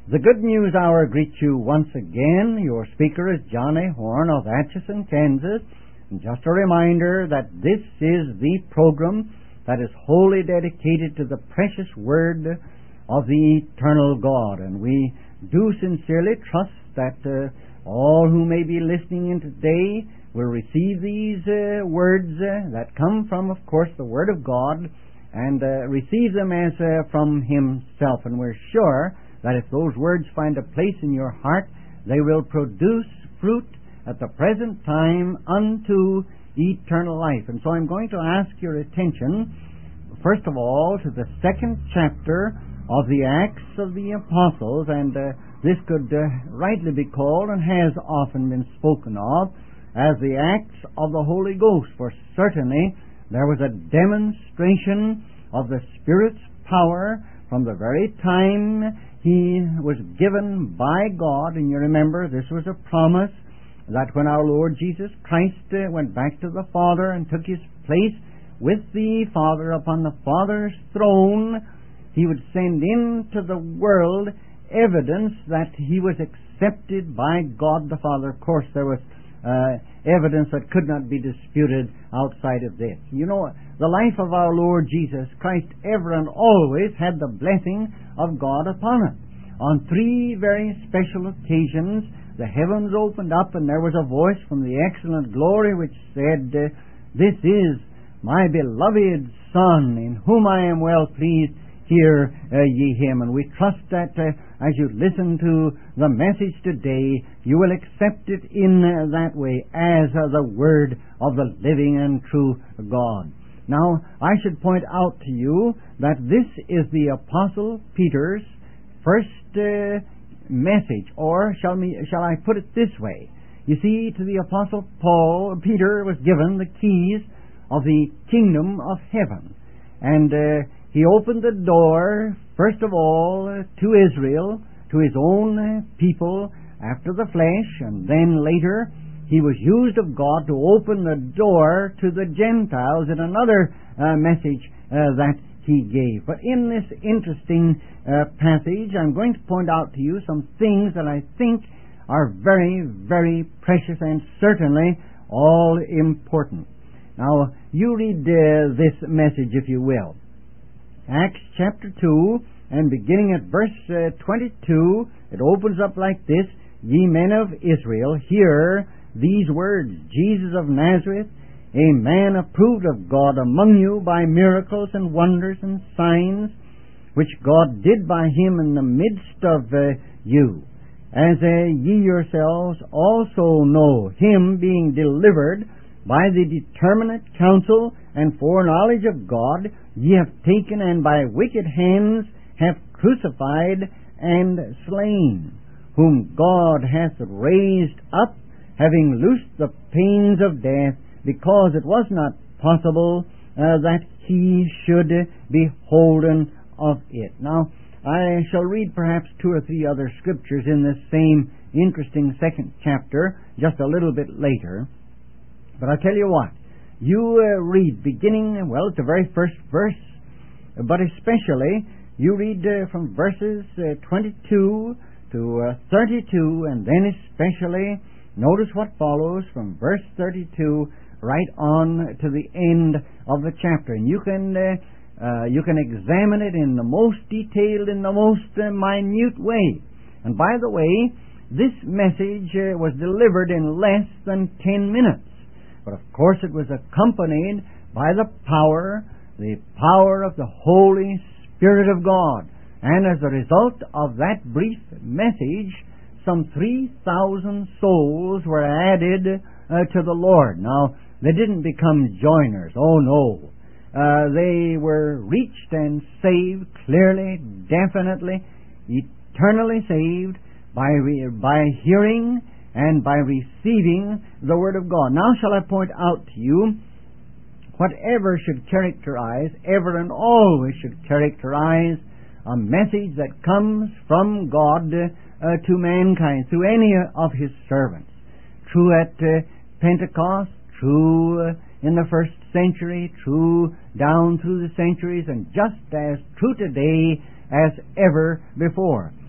The Good News Hour greets you once again. Your speaker is John A. Horn of Atchison, Kansas. And just a reminder that this is the program that is wholly dedicated to the precious Word of the eternal God. And we do sincerely trust that all who may be listening in today will receive these words that come from, of course, the Word of God, and receive them as from Himself. And we're sure that if those words find a place in your heart, they will produce fruit at the present time unto eternal life. And so I'm going to ask your attention, first of all, to the second chapter of the Acts of the Apostles, and this could rightly be called, and has often been spoken of, as the Acts of the Holy Ghost, for certainly there was a demonstration of the Spirit's power from the very time He was given by God. And you remember, this was a promise that when our Lord Jesus Christ went back to the Father and took His place with the Father upon the Father's throne, He would send into the world evidence that He was accepted by God the Father. Of course, there was evidence that could not be disputed outside of this. You know, the life of our Lord Jesus Christ ever and always had the blessing of God upon it. On three very special occasions, the heavens opened up, and there was a voice from the excellent glory which said, "This is my beloved Son, in whom I am well pleased. Hear ye Him." And we trust that as you listen to the message today, you will accept it in that way as the Word of the living and true God. Now, I should point out to you that this is the Apostle Peter's first message, or shall I put it this way? You see, to the Apostle Peter was given the keys of the kingdom of heaven, and he opened the door, first of all, to Israel, to his own people after the flesh, and then later he was used of God to open the door to the Gentiles in another message that he gave. But in this interesting passage, I'm going to point out to you some things that I think are very, very precious and certainly all important. Now, you read this message, if you will. Acts chapter 2, and beginning at verse 22, it opens up like this: "Ye men of Israel, hear these words, Jesus of Nazareth, a man approved of God among you by miracles and wonders and signs, which God did by Him in the midst of you, as ye yourselves also know, Him being delivered by the determinate counsel and foreknowledge of God, ye have taken, and by wicked hands have crucified and slain, whom God hath raised up, having loosed the pains of death, because it was not possible that He should be holden of it." Now, I shall read perhaps two or three other scriptures in this same interesting second chapter just a little bit later. But I'll tell you what, you read beginning, well, at the very first verse, but especially you read from verses 22 to 32, and then especially notice what follows from verse 32 right on to the end of the chapter. And you can examine it in the most detailed, in the most minute way. And by the way, this message was delivered in less than 10 minutes. But of course it was accompanied by the power of the Holy Spirit of God. And as a result of that brief message, some 3,000 souls were added to the Lord. Now, they didn't become joiners. Oh, no. They were reached and saved clearly, definitely, eternally saved by hearing and by receiving the Word of God. Now shall I point out to you whatever should characterize, ever and always should characterize, a message that comes from God to mankind through any of His servants. True at Pentecost, true in the first century, true down through the centuries, and just as true today as ever before.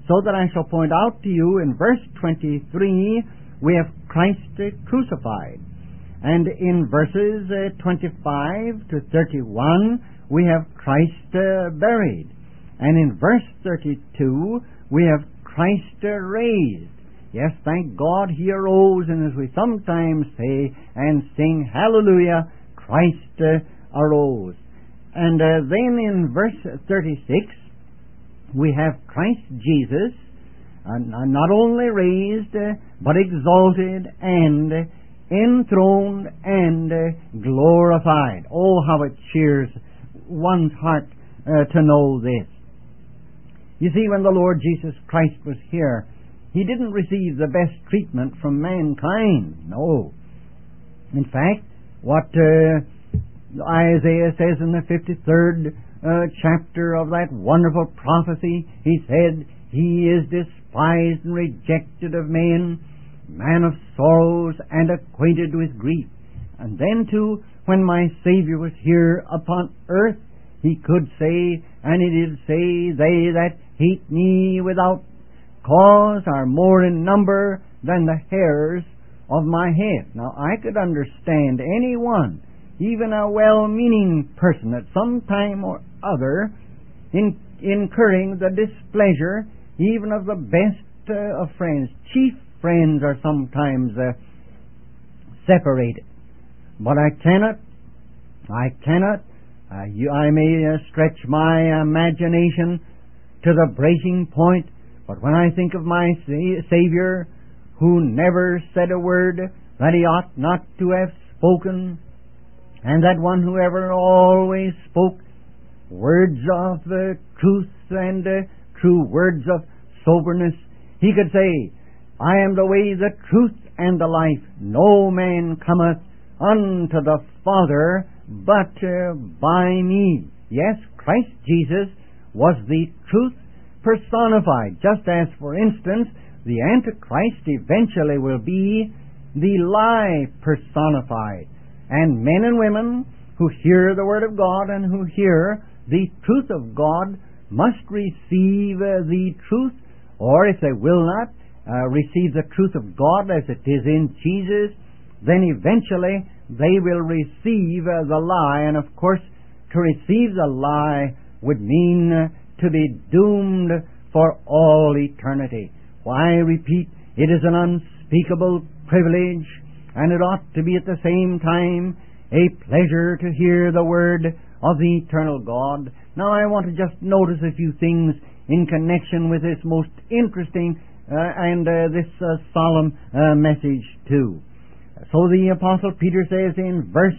so that I shall point out to you in verse 23, we have Christ crucified. And in verses 25 to 31, we have Christ buried. And in verse 32, we have Christ raised. Yes, thank God He arose, and as we sometimes say and sing, Hallelujah, Christ arose. And then in verse 36, we have Christ Jesus, not only raised, but exalted and enthroned and glorified. Oh, how it cheers one's heart to know this. You see, when the Lord Jesus Christ was here, He didn't receive the best treatment from mankind. No. In fact, what Isaiah says in the 53rd chapter of that wonderful prophecy, he said, He is despised and rejected of men, man of sorrows and acquainted with grief. And then too, when my Savior was here upon earth, He could say, and He did say, they that hate me without cause are more in number than the hairs of my head. Now, I could understand anyone, even a well-meaning person, at some time or other, incurring the displeasure even of the best of friends. Chief friends are sometimes separated. But I cannot, I may stretch my imagination to the breaking point, but when I think of my Savior, who never said a word that He ought not to have spoken, and that one who ever always spoke words of truth and true words of soberness, He could say, I am the way, the truth, and the life. No man cometh unto the Father but by me. Yes, Christ Jesus was the truth personified, just as, for instance, the Antichrist eventually will be the lie personified. And men and women who hear the Word of God and who hear the truth of God must receive the truth, or if they will not receive the truth of God as it is in Jesus, then eventually they will receive the lie. And of course, to receive the lie would mean to be doomed for all eternity. Why, I repeat, it is an unspeakable privilege, and it ought to be at the same time a pleasure to hear the word of the eternal God. Now, I want to just notice a few things in connection with this most interesting and this solemn message too. So the Apostle Peter says in verse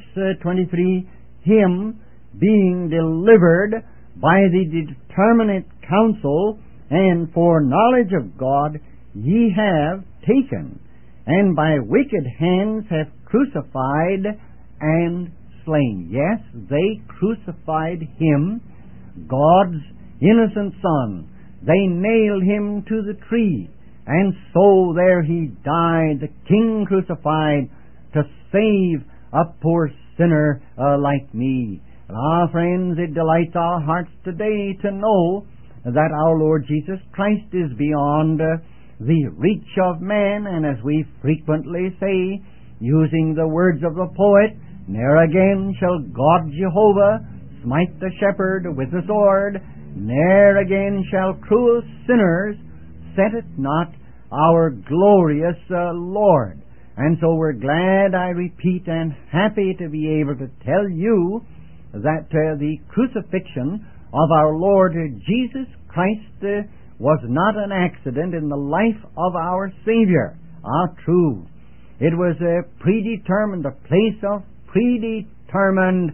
23, Him being delivered by the determinate counsel and foreknowledge of God, ye have taken, and by wicked hands have crucified and slain. Yes, they crucified Him, God's innocent Son. They nailed Him to the tree, and so there He died, the King crucified, to save a poor sinner like me. Friends, it delights our hearts today to know that our Lord Jesus Christ is beyond the reach of man, and as we frequently say, using the words of the poet, ne'er again shall God Jehovah smite the shepherd with the sword, ne'er again shall cruel sinners set it not our glorious Lord. And so we're glad, I repeat, and happy to be able to tell you that the crucifixion of our Lord Jesus Christ was not an accident in the life of our Savior. True. It was predetermined, a place of predetermined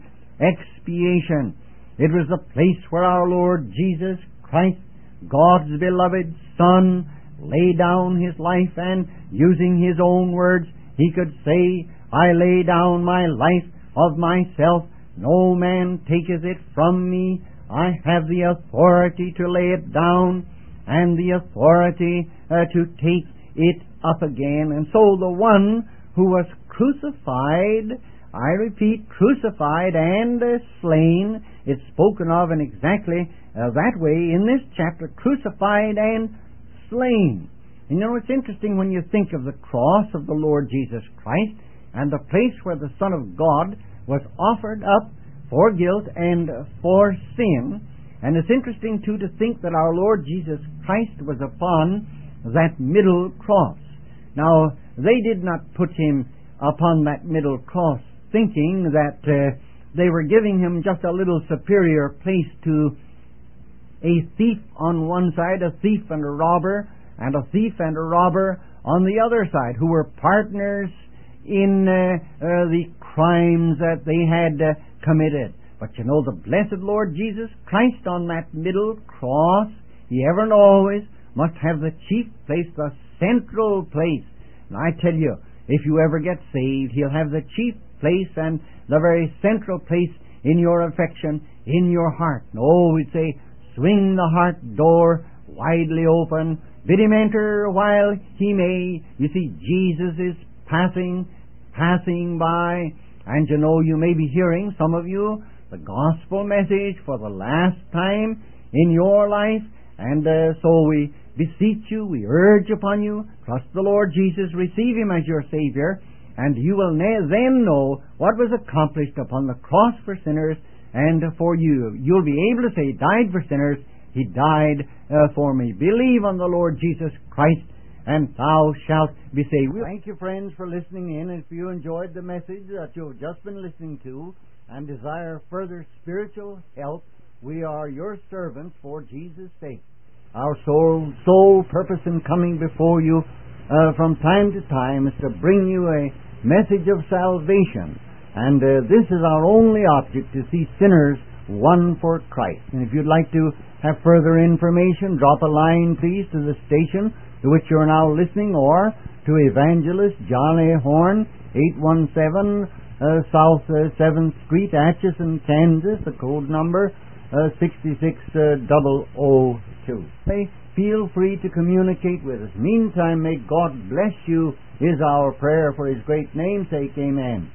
expiation. It was the place where our Lord Jesus Christ, God's beloved Son, lay down His life, and using His own words, He could say, I lay down my life of myself, no man taketh it from me. I have the authority to lay it down and the authority to take it up again. And so the one who was crucified, I repeat, crucified and slain, it's spoken of in exactly that way in this chapter, crucified and slain. And you know, it's interesting when you think of the cross of the Lord Jesus Christ and the place where the Son of God was offered up for guilt and for sin. And it's interesting, too, to think that our Lord Jesus Christ was upon that middle cross. Now, they did not put him upon that middle cross thinking that they were giving him just a little superior place to a thief on one side, a thief and a robber, and a thief and a robber on the other side, who were partners in the crimes that they had committed. But you know, the blessed Lord Jesus Christ on that middle cross, he ever and always must have the chief place, the central place. And I tell you, if you ever get saved, he'll have the chief place and the very central place in your affection, in your heart. And oh, we'd say, swing the heart door widely open, bid him enter while he may. You see, Jesus is passing by, and you know, you may be hearing, some of you, the gospel message for the last time in your life, and so we beseech you, we urge upon you, trust the Lord Jesus, receive him as your Savior, and you will then know what was accomplished upon the cross for sinners and for you. You'll be able to say, he died for sinners, he died for me. Believe on the Lord Jesus Christ, and thou shalt be saved. Thank you, friends, for listening in. If you enjoyed the message that you've just been listening to and desire further spiritual help, we are your servants for Jesus' sake. Our sole purpose in coming before you from time to time is to bring you a message of salvation. And this is our only object, to see sinners won for Christ. And if you'd like to have further information, drop a line, please, to the station to which you're now listening, or to Evangelist John A. Horn, 817 South 7th Street, Atchison, Kansas, the code number 66002. Feel free to communicate with us. Meantime, may God bless you, is our prayer for his great name's sake. Amen.